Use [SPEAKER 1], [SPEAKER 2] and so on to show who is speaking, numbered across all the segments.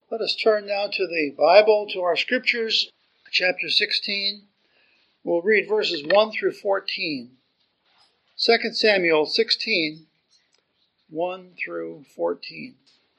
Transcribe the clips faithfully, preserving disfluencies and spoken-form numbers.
[SPEAKER 1] Let us turn now to the Bible, to our scriptures, chapter sixteen. We'll read verses one through fourteen. Second Samuel sixteen, one through fourteen.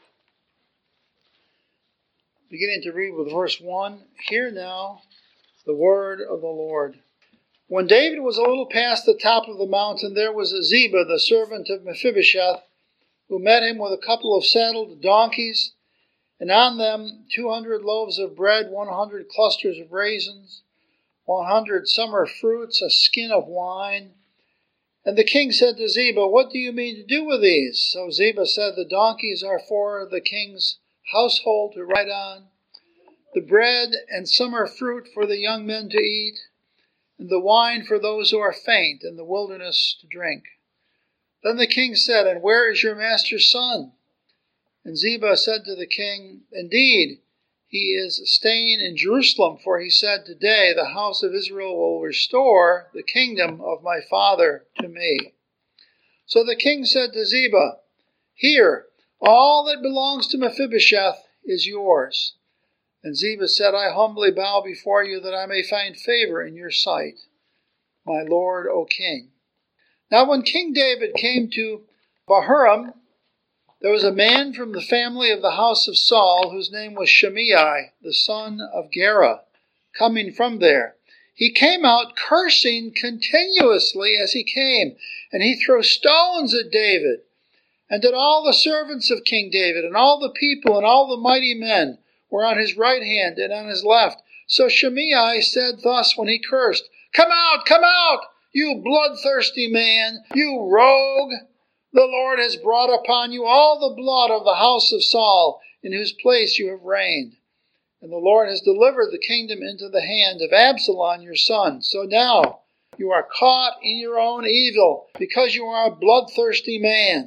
[SPEAKER 1] Beginning to read with verse one, Hear now the word of the Lord. When David was a little past the top of the mountain, there was Ziba, the servant of Mephibosheth, who met him with a couple of saddled donkeys, and on them two hundred loaves of bread, one hundred clusters of raisins, one hundred summer fruits, a skin of wine. And the king said to Ziba, What do you mean to do with these? So Ziba said, The donkeys are for the king's household to ride on, the bread and summer fruit for the young men to eat, and the wine for those who are faint in the wilderness to drink. Then the king said, And where is your master's son? And Ziba said to the king, Indeed, he is staying in Jerusalem, for he said, Today the house of Israel will restore the kingdom of my father to me. So the king said to Ziba, Here, all that belongs to Mephibosheth is yours. And Ziba said, I humbly bow before you that I may find favor in your sight, my lord, O king. Now when King David came to Bahurim, there was a man from the family of the house of Saul, whose name was Shimei, the son of Gera, coming from there. He came out cursing continuously as he came, and he threw stones at David, and at all the servants of King David, and all the people, and all the mighty men were on his right hand and on his left. So Shimei said thus when he cursed, Come out, come out, you bloodthirsty man, you rogue! The Lord has brought upon you all the blood of the house of Saul, in whose place you have reigned. And the Lord has delivered the kingdom into the hand of Absalom your son. So now you are caught in your own evil, because you are a bloodthirsty man.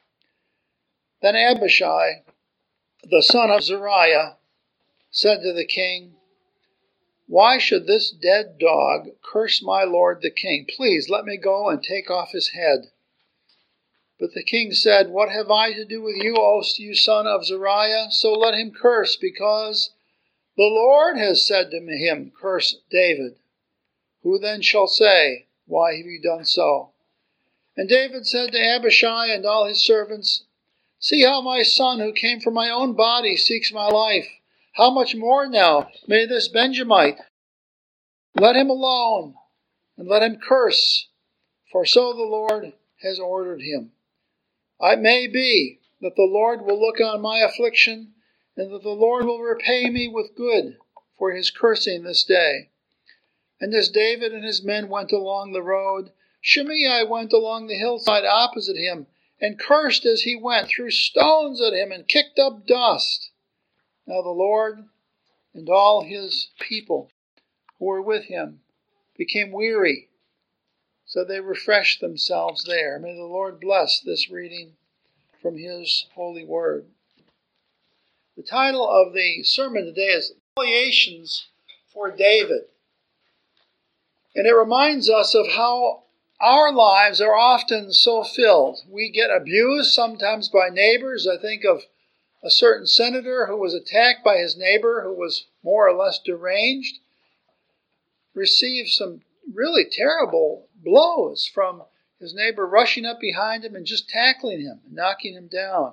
[SPEAKER 1] Then Abishai, the son of Zeruiah, said to the king, Why should this dead dog curse my lord the king? Please let me go and take off his head. But the king said, What have I to do with you, O you son of Zeruiah? So let him curse, because the Lord has said to him, Curse David. Who then shall say, Why have you done so? And David said to Abishai and all his servants, See how my son, who came from my own body, seeks my life. How much more now may this Benjamite? Let him alone, and let him curse, for so the Lord has ordered him. It may be that the Lord will look on my affliction, and that the Lord will repay me with good for his cursing this day. And as David and his men went along the road, Shimei went along the hillside opposite him, and cursed as he went, threw stones at him, and kicked up dust. Now the Lord and all his people who were with him became weary, so they refreshed themselves there. May the Lord bless this reading from his holy word. The title of the sermon today is Humiliations for David. And it reminds us of how our lives are often so filled. We get abused sometimes by neighbors. I think of a certain senator who was attacked by his neighbor who was more or less deranged, received some really terrible blows from his neighbor rushing up behind him and just tackling him, and knocking him down.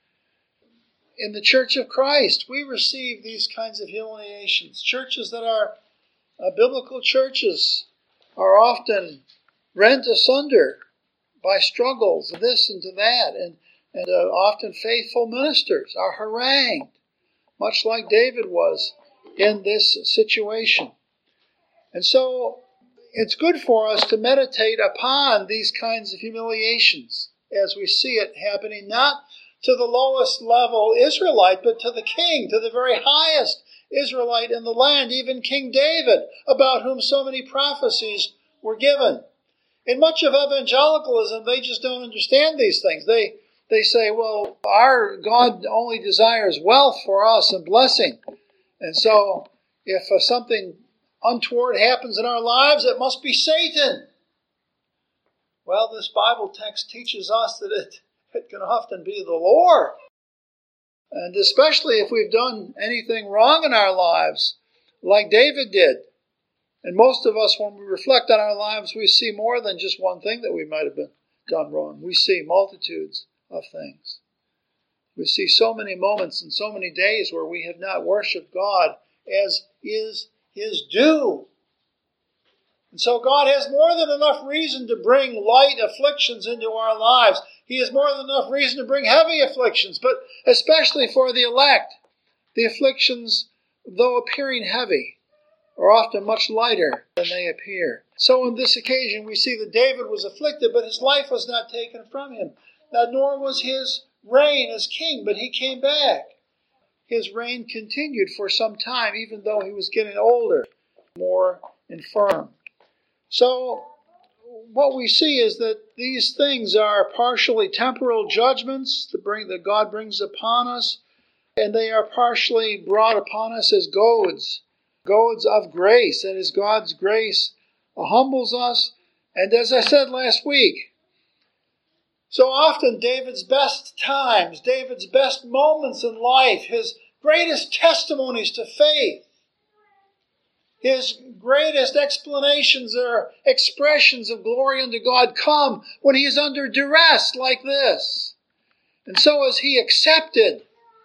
[SPEAKER 1] In the Church of Christ, we receive these kinds of humiliations. Churches that are uh, biblical churches are often rent asunder by struggles, this and to that, and, and uh, often faithful ministers are harangued, much like David was in this situation. And so it's good for us to meditate upon these kinds of humiliations as we see it happening, not to the lowest level Israelite, but to the king, to the very highest Israelite in the land, even King David, about whom so many prophecies were given. In much of evangelicalism, they just don't understand these things. They they say, well, our God only desires wealth for us and blessing. And so if uh, something untoward happens in our lives, it must be Satan. Well, this Bible text teaches us that it, it can often be the Lord And especially if we've done anything wrong in our lives, like David did. And most of us, when we reflect on our lives, we see more than just one thing that we might have been done wrong. We see multitudes of things. We see so many moments and so many days where we have not worshiped God as is His due. And so God has more than enough reason to bring light afflictions into our lives. He has more than enough reason to bring heavy afflictions, but especially for the elect. The afflictions, though appearing heavy, are often much lighter than they appear. So on this occasion we see that David was afflicted, but his life was not taken from him. Now, nor was his reign as king, but he came back. His reign continued for some time, even though he was getting older, more infirm. So what we see is that these things are partially temporal judgments that, bring, that God brings upon us, and they are partially brought upon us as goads, goads of grace, and as God's grace humbles us. And as I said last week, so often David's best times, David's best moments in life, his greatest testimonies to faith, his greatest explanations or expressions of glory unto God come when he is under duress like this. And so as he accepted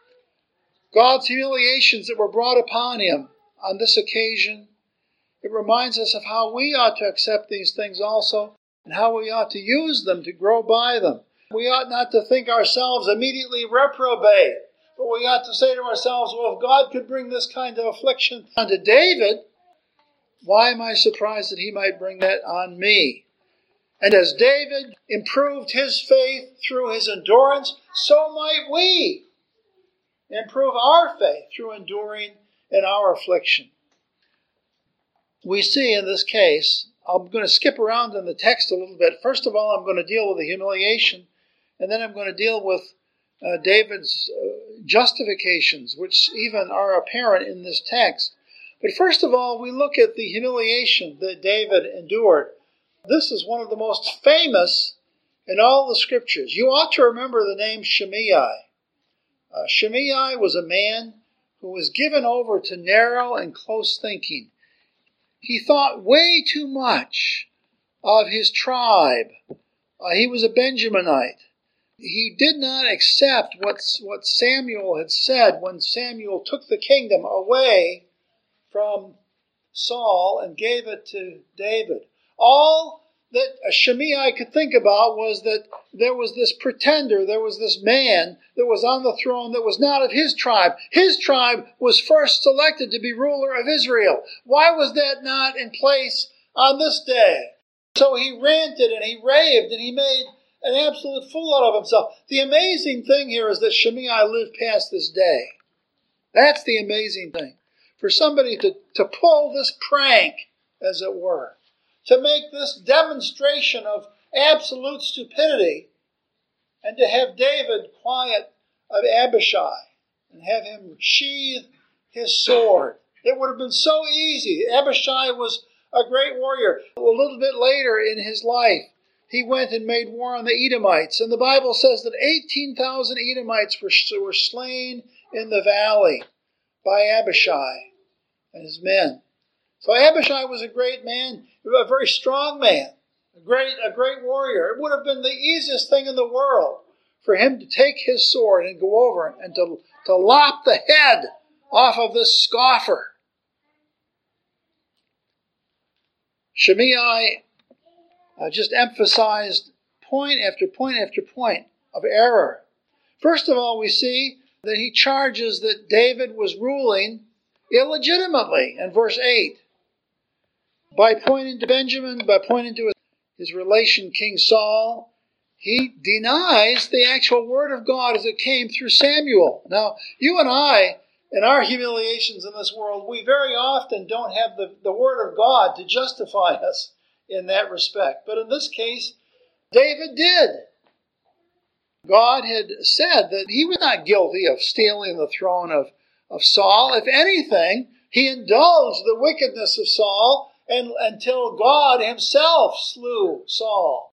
[SPEAKER 1] God's humiliations that were brought upon him on this occasion, it reminds us of how we ought to accept these things also, and how we ought to use them to grow by them. We ought not to think ourselves immediately reprobate, but we ought to say to ourselves, well, if God could bring this kind of affliction unto David, why am I surprised that he might bring that on me? And as David improved his faith through his endurance, so might we improve our faith through enduring in our affliction. We see in this case, I'm going to skip around in the text a little bit. First of all, I'm going to deal with the humiliation, and then I'm going to deal with uh, David's uh, justifications, which even are apparent in this text. But first of all, we look at the humiliation that David endured. This is one of the most famous in all the scriptures. You ought to remember the name Shimei. Uh, Shimei was a man who was given over to narrow and close thinking. He thought way too much of his tribe. Uh, he was a Benjaminite. He did not accept what, what Samuel had said when Samuel took the kingdom away from Saul and gave it to David. All that Shimei could think about was that there was this pretender, there was this man that was on the throne that was not of his tribe. His tribe was first selected to be ruler of Israel. Why was that not in place on this day? So he ranted and he raved and he made an absolute fool out of himself. The amazing thing here is that Shimei lived past this day. That's the amazing thing. For somebody to, to pull this prank, as it were, to make this demonstration of absolute stupidity, and to have David quiet of Abishai and have him sheathe his sword. It would have been so easy. Abishai was a great warrior. A little bit later in his life, he went and made war on the Edomites. And the Bible says that eighteen thousand Edomites were, were slain in the valley by Abishai and his men. So Abishai was a great man, a very strong man, a great, a great warrior. It would have been the easiest thing in the world for him to take his sword and go over and to, to lop the head off of this scoffer. Shimei uh, just emphasized point after point after point of error. First of all, we see that he charges that David was ruling illegitimately in verse eight. By pointing to Benjamin, by pointing to his relation King Saul, he denies the actual word of God as it came through Samuel. Now, you and I, in our humiliations in this world, we very often don't have the, the word of God to justify us in that respect. But in this case, David did. God had said that he was not guilty of stealing the throne of, of Saul. If anything, he indulged the wickedness of Saul and, until God himself slew Saul.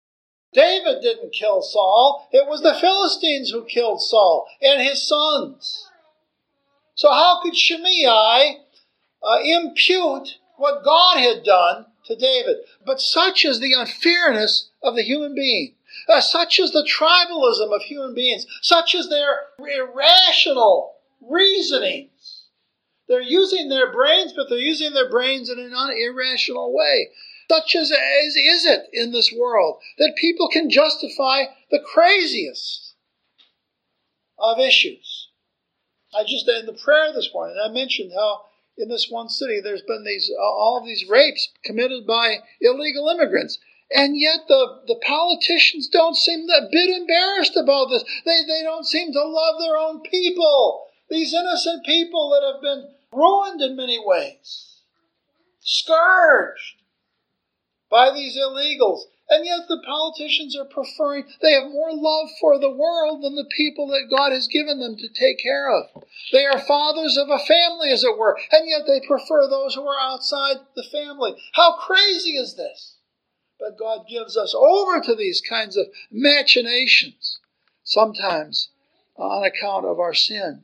[SPEAKER 1] David didn't kill Saul. It was the Philistines who killed Saul and his sons. So how could Shimei uh, impute what God had done to David? But such is the unfairness of the human being. Uh, such is the tribalism of human beings. Such is their irrational reasonings. They're using their brains, but they're using their brains in an irrational way. Such as, as is it in this world, that people can justify the craziest of issues. I just, in the prayer this morning, I mentioned how in this one city there's been these all of these rapes committed by illegal immigrants. And yet the, the politicians don't seem a bit embarrassed about this. They, they don't seem to love their own people. These innocent people that have been ruined in many ways. Scourged by these illegals. And yet the politicians are preferring, they have more love for the world than the people that God has given them to take care of. They are fathers of a family, as it were, and yet they prefer those who are outside the family. How crazy is this? But God gives us over to these kinds of machinations, sometimes on account of our sin.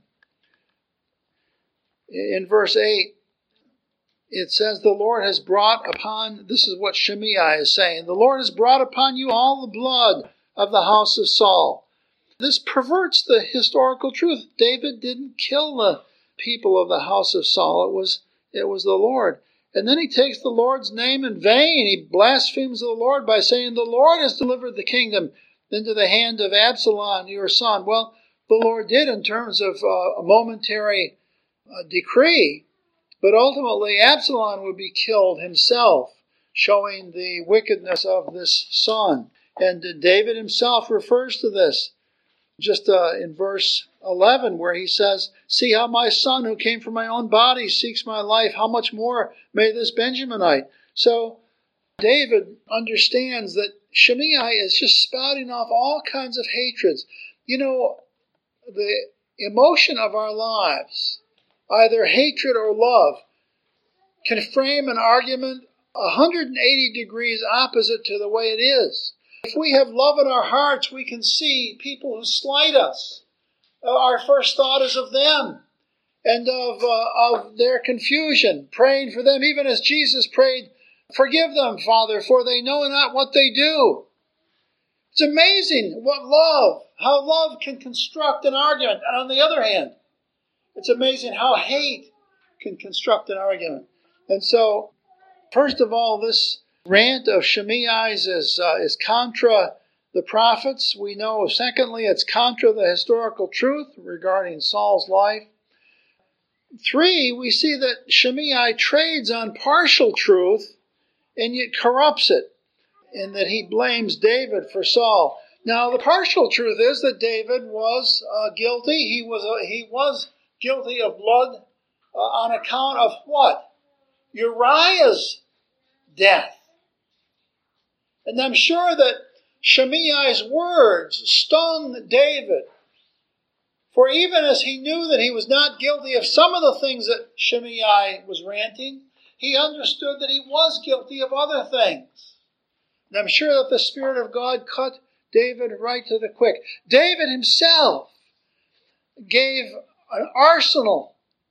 [SPEAKER 1] In verse eight, it says, the Lord has brought upon, this is what Shimei is saying, the Lord has brought upon you all the blood of the house of Saul. This perverts the historical truth. David didn't kill the people of the house of Saul. It was, it was the Lord. And then he takes the Lord's name in vain. He blasphemes the Lord by saying, the Lord has delivered the kingdom into the hand of Absalom, your son. Well, the Lord did in terms of uh, a momentary uh, decree. But ultimately, Absalom would be killed himself, showing the wickedness of this son. And David himself refers to this just uh, in verse eleven, where he says, see how my son who came from my own body seeks my life. How much more may this Benjaminite? So David understands that Shimei is just spouting off all kinds of hatreds. You know, the emotion of our lives, either hatred or love, can frame an argument one hundred eighty degrees opposite to the way it is. If we have love in our hearts, we can see people who slight us. Our first thought is of them and of, uh, of their confusion, praying for them, even as Jesus prayed, forgive them, Father, for they know not what they do. It's amazing what love, how love can construct an argument. And on the other hand, it's amazing how hate can construct an argument. And so, first of all, this rant of Shimei's is, uh, is contra the prophets. We know, secondly, it's contra the historical truth regarding Saul's life. Three, we see that Shimei trades on partial truth and yet corrupts it, in that he blames David for Saul. Now, the partial truth is that David was uh, guilty. He was uh, he was guilty of blood uh, on account of what? Uriah's death. And I'm sure that Shimei's words stung David. For even as he knew that he was not guilty of some of the things that Shimei was ranting, he understood that he was guilty of other things. And I'm sure that the Spirit of God cut David right to the quick. David himself gave an arsenal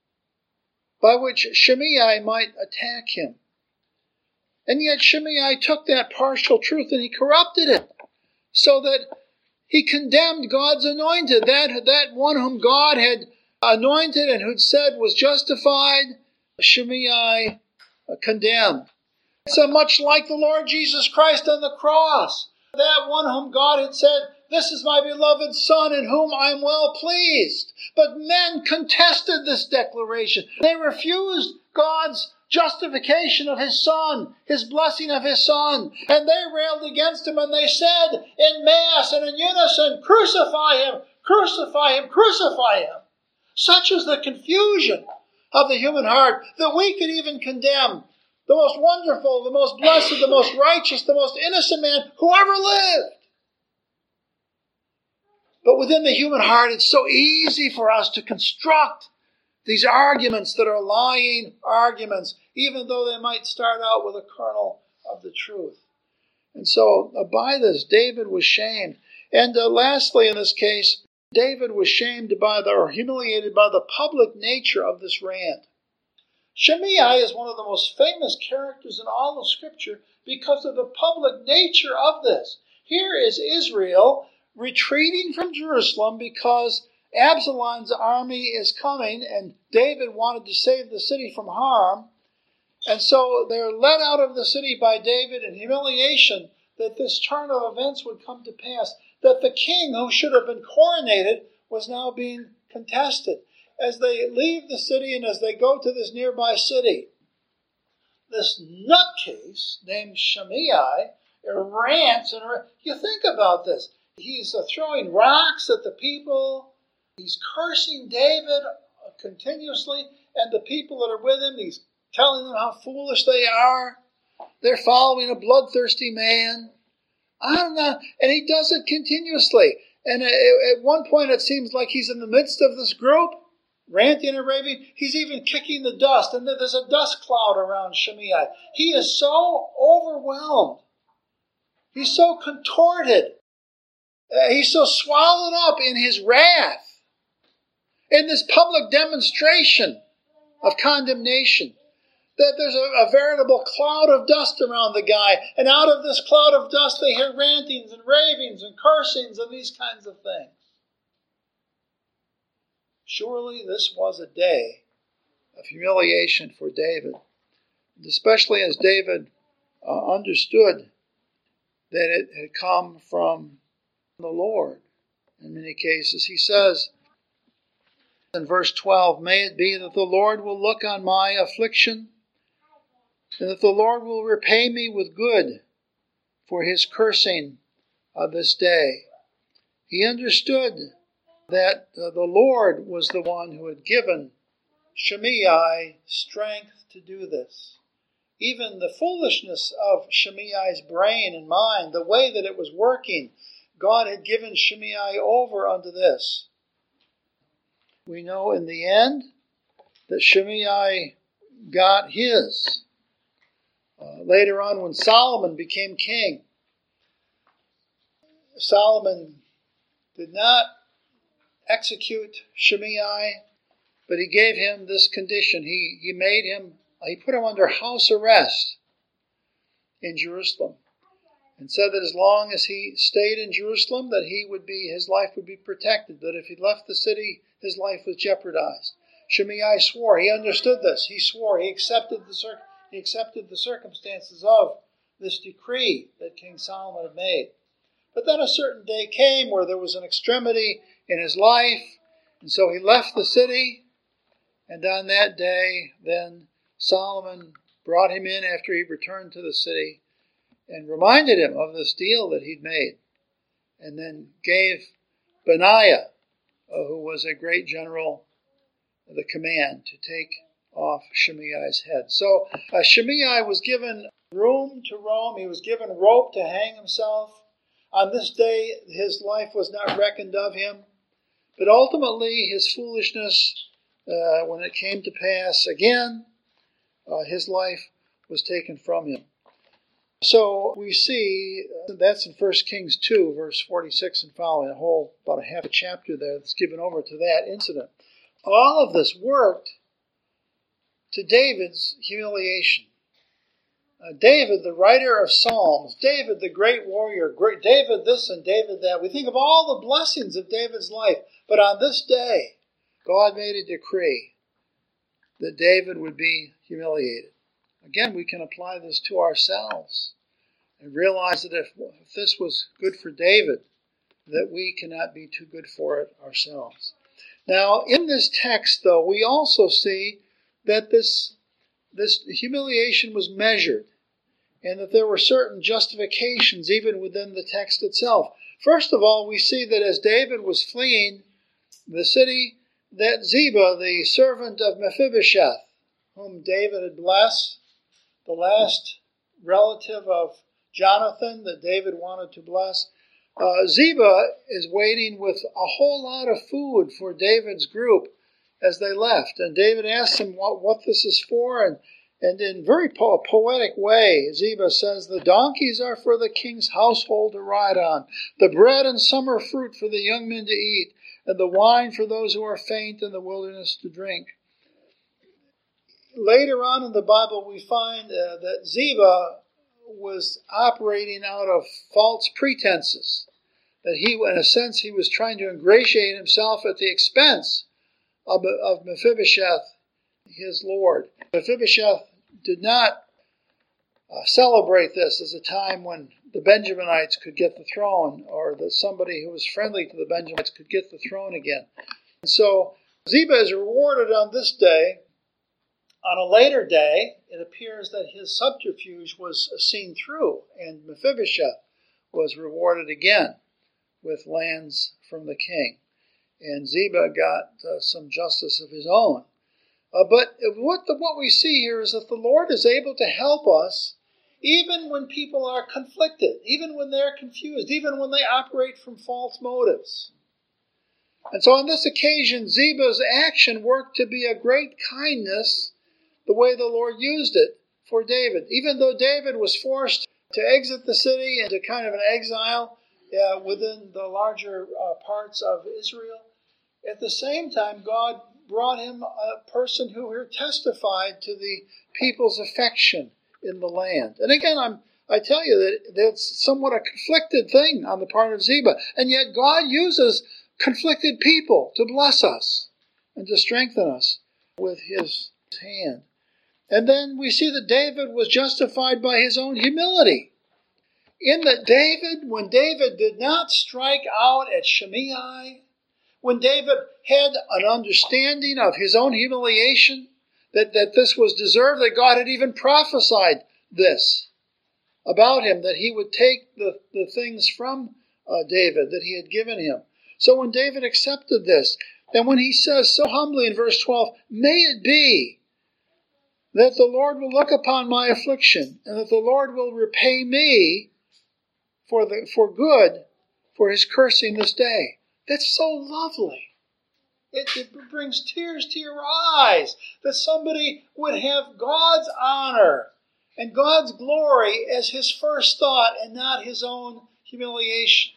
[SPEAKER 1] by which Shimei might attack him. And yet Shimei took that partial truth and he corrupted it, so that he condemned God's anointed, that, that one whom God had anointed and who'd said was justified, Shimei condemned. So much like the Lord Jesus Christ on the cross, that one whom God had said, this is my beloved Son in whom I am well pleased. But men contested this declaration. They refused God's justification of his Son, his blessing of his Son. And they railed against him and they said in mass and in unison, crucify him, crucify him, crucify him. Such is the confusion of the human heart that we could even condemn the most wonderful, the most blessed, the most righteous, the most innocent man who ever lived. But within the human heart, it's so easy for us to construct these arguments that are lying arguments, even though they might start out with a kernel of the truth. And so uh, by this, David was shamed. And uh, lastly, in this case, David was shamed by the, or humiliated by the public nature of this rant. Shimei is one of the most famous characters in all of Scripture because of the public nature of this. Here is Israel retreating from Jerusalem because Absalom's army is coming and David wanted to save the city from harm. And so they're led out of the city by David in humiliation that this turn of events would come to pass, that the king who should have been coronated was now being contested. As they leave the city and as they go to this nearby city, this nutcase named Shimei rants and you think about this. He's uh, throwing rocks at the people. He's cursing David continuously and the people that are with him. He's telling them how foolish they are. They're following a bloodthirsty man. I don't know. And he does it continuously. And at one point it seems like he's in the midst of this group, ranting and raving. He's even kicking the dust. And there's a dust cloud around Shimei. He is so overwhelmed. He's so contorted. Uh, he's so swallowed up in his wrath. In this public demonstration of condemnation. That there's a, a veritable cloud of dust around the guy. And out of this cloud of dust they hear rantings and ravings and cursings and these kinds of things. Surely this was a day of humiliation for David. Especially as David uh, understood that it had come from the Lord. In many cases, he says in verse twelve, "May it be that the Lord will look on my affliction, and that the Lord will repay me with good for his cursing of this day." He understood that uh, the Lord was the one who had given Shimei strength to do this. Even the foolishness of Shimei's brain and mind, the way that it was working, God had given Shimei over unto this. We know in the end that Shimei got his. Uh, later on, when Solomon became king, Solomon did not execute Shimei, but he gave him this condition. He, he made him, he put him under house arrest in Jerusalem, and said that as long as he stayed in Jerusalem, that he would be, his life would be protected, that if he left the city, his life was jeopardized. Shimei swore. He understood this. He swore. He accepted the cir- he accepted the circumstances of this decree that King Solomon had made. But then a certain day came where there was an extremity in his life, and so he left the city, and on that day, then Solomon brought him in after he returned to the city, and reminded him of this deal that he'd made, and then gave Benaiah, uh, who was a great general, the command to take off Shimei's head. So uh, Shimei was given room to roam. He was given rope to hang himself. On this day, his life was not reckoned of him. But ultimately, his foolishness, uh, when it came to pass again, uh, his life was taken from him. So we see, uh, that's in First Kings two, verse forty-six and following, a whole, about a half a chapter there that's given over to that incident. All of this worked to David's humiliation. Uh, David, the writer of Psalms, David, the great warrior, great David this and David that. We think of all the blessings of David's life, but on this day, God made a decree that David would be humiliated. Again, we can apply this to ourselves and realize that if, if this was good for David, that we cannot be too good for it ourselves. Now, in this text, though, we also see that this, this humiliation was measured and that there were certain justifications even within the text itself. First of all, we see that as David was fleeing the city, that Ziba, the servant of Mephibosheth, whom David had blessed, the last relative of Jonathan that David wanted to bless, uh, Ziba is waiting with a whole lot of food for David's group as they left. And David asked him what, what this is for, and, And in very po- poetic way, Ziba says, the donkeys are for the king's household to ride on, the bread and summer fruit for the young men to eat, and the wine for those who are faint in the wilderness to drink. Later on in the Bible, we find uh, that Ziba was operating out of false pretenses, that he, in a sense, he was trying to ingratiate himself at the expense of, of Mephibosheth, his lord. Mephibosheth did not uh, celebrate this as a time when the Benjaminites could get the throne, or that somebody who was friendly to the Benjaminites could get the throne again. And so Ziba is rewarded on this day. On a later day, it appears that his subterfuge was seen through, and Mephibosheth was rewarded again with lands from the king. And Ziba got uh, some justice of his own. Uh, but what, the, what we see here is that the Lord is able to help us even when people are conflicted, even when they're confused, even when they operate from false motives. And so on this occasion, Ziba's action worked to be a great kindness the way the Lord used it for David. Even though David was forced to exit the city into kind of an exile uh, within the larger uh, parts of Israel, at the same time, God brought him a person who testified to the people's affection in the land. And again, I'm, I tell you that that's somewhat a conflicted thing on the part of Ziba. And yet God uses conflicted people to bless us and to strengthen us with his hand. And then we see that David was justified by his own humility. In that David, when David did not strike out at Shimei, when David had an understanding of his own humiliation, that, that this was deserved, that God had even prophesied this about him, that he would take the, the things from uh, David that he had given him. So when David accepted this, and when he says so humbly in verse twelve, may it be that the Lord will look upon my affliction, and that the Lord will repay me for the for good for his cursing this day. That's so lovely. It, it brings tears to your eyes that somebody would have God's honor and God's glory as his first thought and not his own humiliation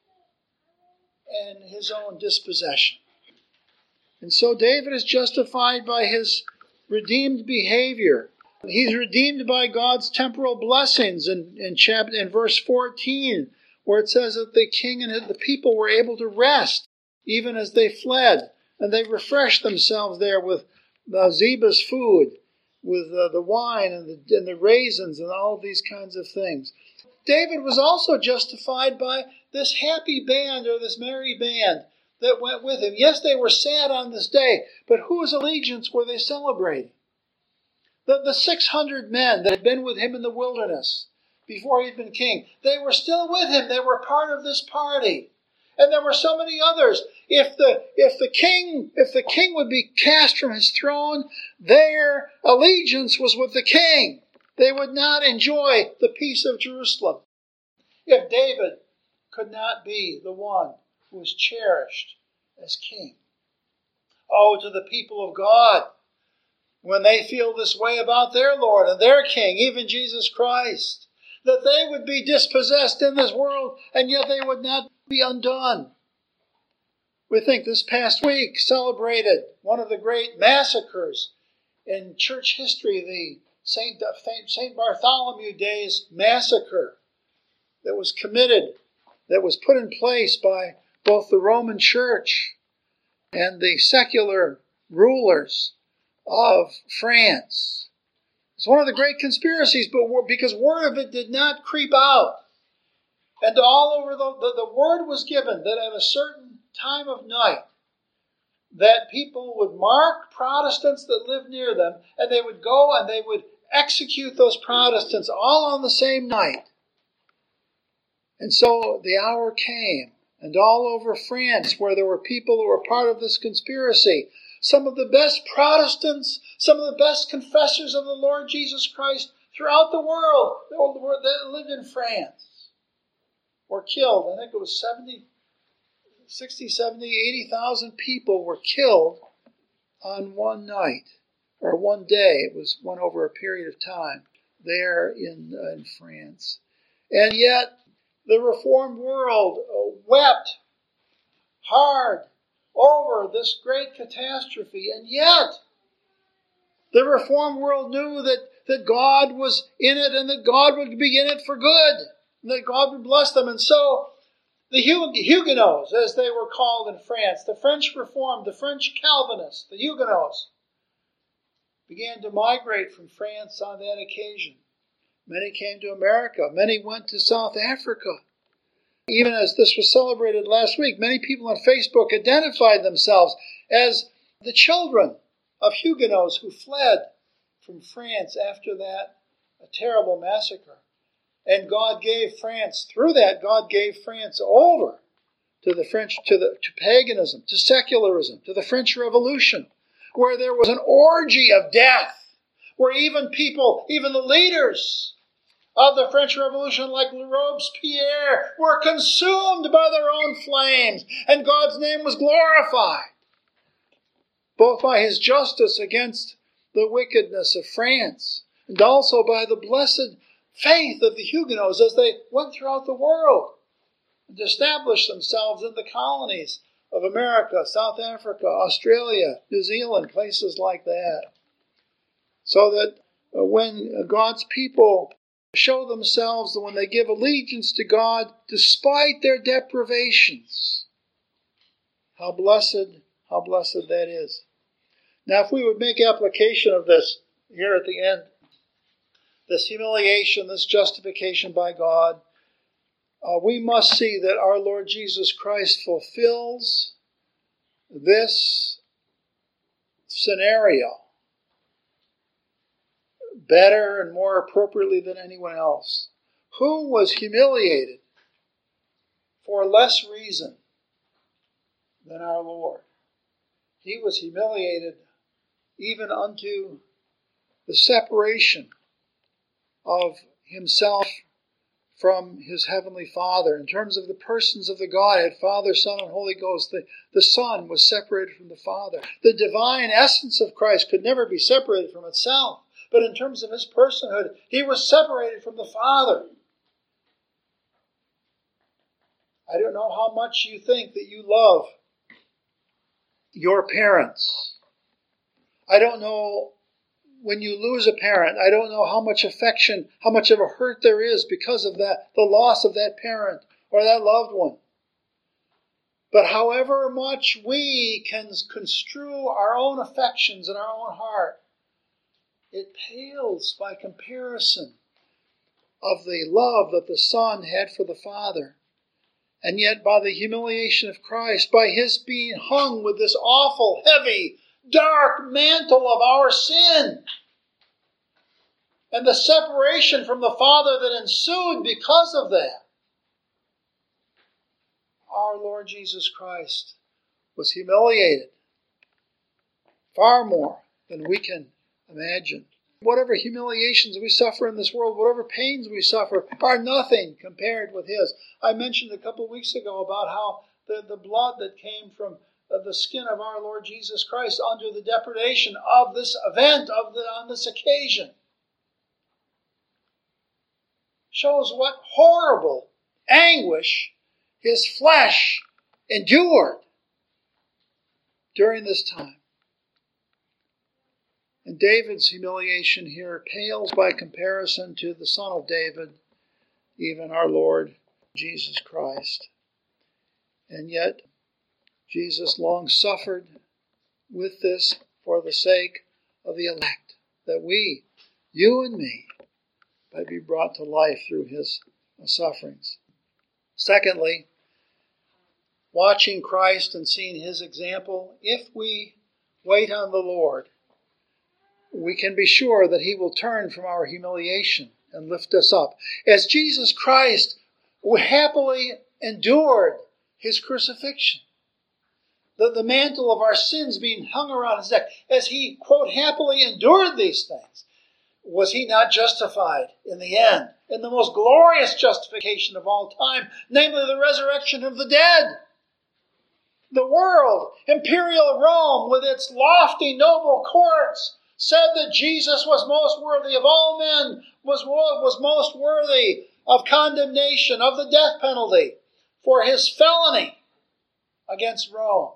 [SPEAKER 1] and his own dispossession. And so David is justified by his redeemed behavior. He's redeemed by God's temporal blessings in, in, chapter, in verse fourteen, where it says that the king and the people were able to rest even as they fled. And they refreshed themselves there with uh, Ziba's food, with uh, the wine and the, and the raisins and all of these kinds of things. David was also justified by this happy band or this merry band that went with him. Yes, they were sad on this day, but whose allegiance were they celebrating? The, the six hundred men that had been with him in the wilderness before he'd been king, they were still with him. They were part of this party. And there were so many others. If the if the king if the king would be cast from his throne, their allegiance was with the king. They would not enjoy the peace of Jerusalem. If David could not be the one who was cherished as king. Oh, to the people of God, when they feel this way about their Lord and their King, even Jesus Christ, that they would be dispossessed in this world, and yet they would not be undone. We think this past week celebrated one of the great massacres in church history, the Saint Saint Bartholomew Days massacre that was committed, that was put in place by both the Roman Church and the secular rulers of France. It's one of the great conspiracies, but because word of it did not creep out. And all over the, the, the word was given that at a certain time of night, that people would mark Protestants that lived near them, and they would go and they would execute those Protestants all on the same night. And so the hour came, and all over France, where there were people who were part of this conspiracy, some of the best Protestants, some of the best confessors of the Lord Jesus Christ throughout the world that lived in France were killed. I think it was seventy, sixty, seventy, eighty thousand people were killed on one night or one day. It was one over a period of time there in, uh, in France. And yet, the Reformed world wept hard over this great catastrophe. And yet, the Reformed world knew that, that God was in it and that God would be in it for good, and that God would bless them. And so, the Huguenots, as they were called in France, the French Reformed, the French Calvinists, the Huguenots, began to migrate from France on that occasion. Many came to America. Many went to South Africa. Even as this was celebrated last week, many people on Facebook identified themselves as the children of Huguenots who fled from France after that a terrible massacre. And God gave France, through that, God gave France over to the French, to the to paganism, to secularism, to the French Revolution, where there was an orgy of death, where even people, even the leaders of the French Revolution, like Robespierre, were consumed by their own flames, and God's name was glorified, both by his justice against the wickedness of France, and also by the blessed faith of the Huguenots as they went throughout the world and established themselves in the colonies of America, South Africa, Australia, New Zealand, places like that. So that when God's people show themselves, when they give allegiance to God, despite their deprivations, how blessed, how blessed that is. Now, if we would make application of this here at the end, this humiliation, this justification by God, uh, we must see that our Lord Jesus Christ fulfills this scenario better and more appropriately than anyone else. Who was humiliated for less reason than our Lord? He was humiliated even unto the separation of himself from his heavenly Father. In terms of the persons of the Godhead, Father, Son, and Holy Ghost, the, the Son was separated from the Father. The divine essence of Christ could never be separated from itself. But in terms of his personhood, he was separated from the Father. I don't know how much you think that you love your parents. I don't know, when you lose a parent, I don't know how much affection, how much of a hurt there is because of that, the loss of that parent or that loved one. But however much we can construe our own affections in our own heart, it pales by comparison of the love that the Son had for the Father. And yet by the humiliation of Christ, by his being hung with this awful, heavy, dark mantle of our sin, and the separation from the Father that ensued because of that, our Lord Jesus Christ was humiliated far more than we can imagine. Whatever humiliations we suffer in this world, whatever pains we suffer, are nothing compared with his. I mentioned a couple of weeks ago about how the, the blood that came from the skin of our Lord Jesus Christ under the depredation of this event, of the, on this occasion, shows what horrible anguish his flesh endured during this time. And David's humiliation here pales by comparison to the Son of David, even our Lord Jesus Christ. And yet, Jesus long suffered with this for the sake of the elect, that we, you and me, might be brought to life through his sufferings. Secondly, watching Christ and seeing his example, if we wait on the Lord, we can be sure that he will turn from our humiliation and lift us up. As Jesus Christ happily endured his crucifixion, the, the mantle of our sins being hung around his neck, as he, quote, happily endured these things, was he not justified in the end, in the most glorious justification of all time, namely the resurrection of the dead? The world, imperial Rome, with its lofty, noble courts, said that Jesus was most worthy of all men, was, was most worthy of condemnation, of the death penalty, for his felony against Rome.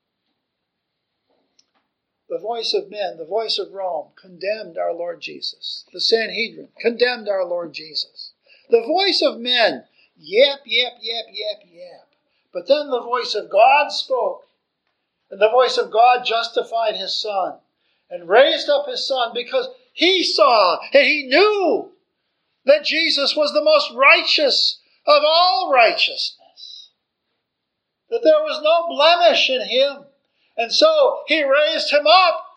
[SPEAKER 1] The voice of men, the voice of Rome, condemned our Lord Jesus. The Sanhedrin condemned our Lord Jesus. The voice of men, yap, yap, yap, yap, yap. But then the voice of God spoke, and the voice of God justified his Son and raised up his Son because he saw and he knew that Jesus was the most righteous of all righteousness, that there was no blemish in him. And so he raised him up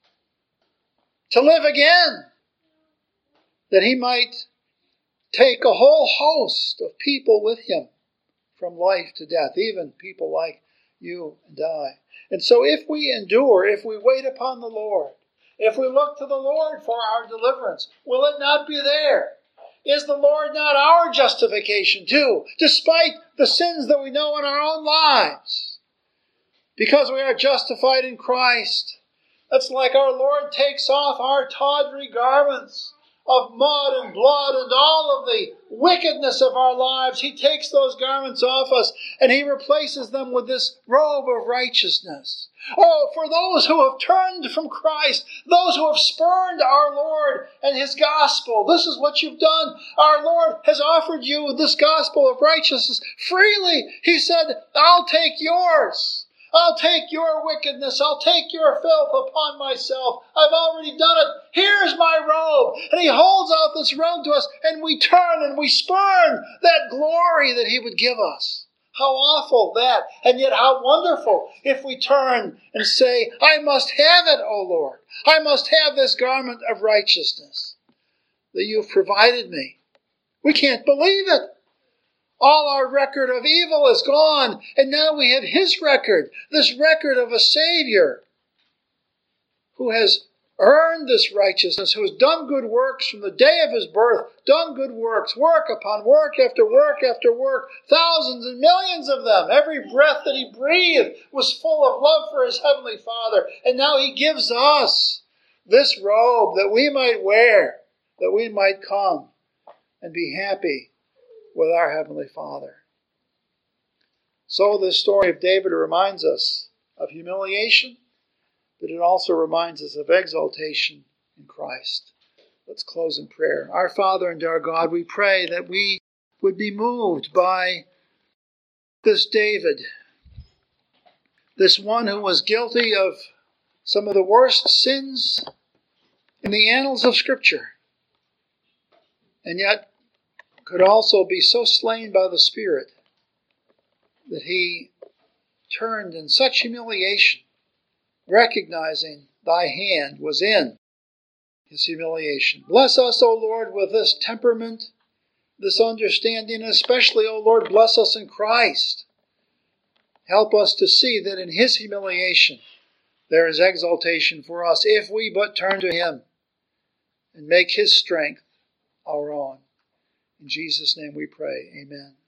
[SPEAKER 1] to live again, that he might take a whole host of people with him from life to death, even people like you and I. And so if we endure, if we wait upon the Lord, if we look to the Lord for our deliverance, will it not be there? Is the Lord not our justification too, despite the sins that we know in our own lives? Because we are justified in Christ. That's like our Lord takes off our tawdry garments of mud and blood and all of the wickedness of our lives. He takes those garments off us and he replaces them with this robe of righteousness. Oh, for those who have turned from Christ, those who have spurned our Lord and his gospel, this is what you've done. Our Lord has offered you this gospel of righteousness freely. He said, I'll take yours. I'll take your wickedness. I'll take your filth upon myself. I've already done it. Here's my robe. And he holds out this robe to us, and we turn and we spurn that glory that he would give us. How awful that, and yet how wonderful if we turn and say, I must have it, O Lord. I must have this garment of righteousness that you've provided me. We can't believe it. All our record of evil is gone, and now we have his record, this record of a Savior who has earned this righteousness, who has done good works from the day of his birth, done good works, work upon work after work after work, thousands and millions of them. Every breath that he breathed was full of love for his heavenly Father, and now he gives us this robe that we might wear, that we might come and be happy with our Heavenly Father. So this story of David reminds us of humiliation, but it also reminds us of exaltation in Christ. Let's close in prayer. Our Father and our God, we pray that we would be moved by this David, this one who was guilty of some of the worst sins in the annals of Scripture, and yet could also be so slain by the Spirit that he turned in such humiliation, recognizing thy hand was in his humiliation. Bless us, O Lord, with this temperament, this understanding, especially, O Lord, bless us in Christ. Help us to see that in his humiliation there is exaltation for us if we but turn to him and make his strength our own. In Jesus' name we pray. Amen.